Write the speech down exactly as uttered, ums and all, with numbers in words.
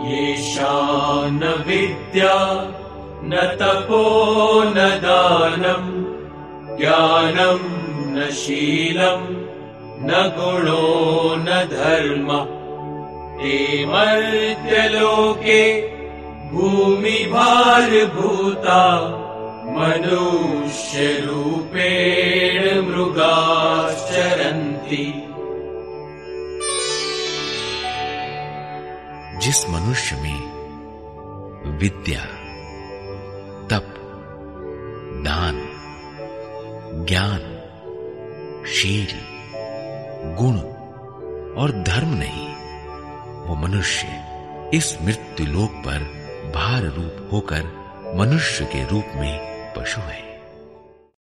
येषां न विद्या न तपो न दानं ज्ञानं न शीलं न गुणो न धर्मः ते मर्त्यलोके भूमिभारभूता मनुष्यरूपेण मृगाश्चरन्ति। जिस मनुष्य में विद्या, तप, दान, ज्ञान, शील, गुण और धर्म नहीं, वो मनुष्य इस मृत्यु लोक पर भार रूप होकर मनुष्य के रूप में पशु है।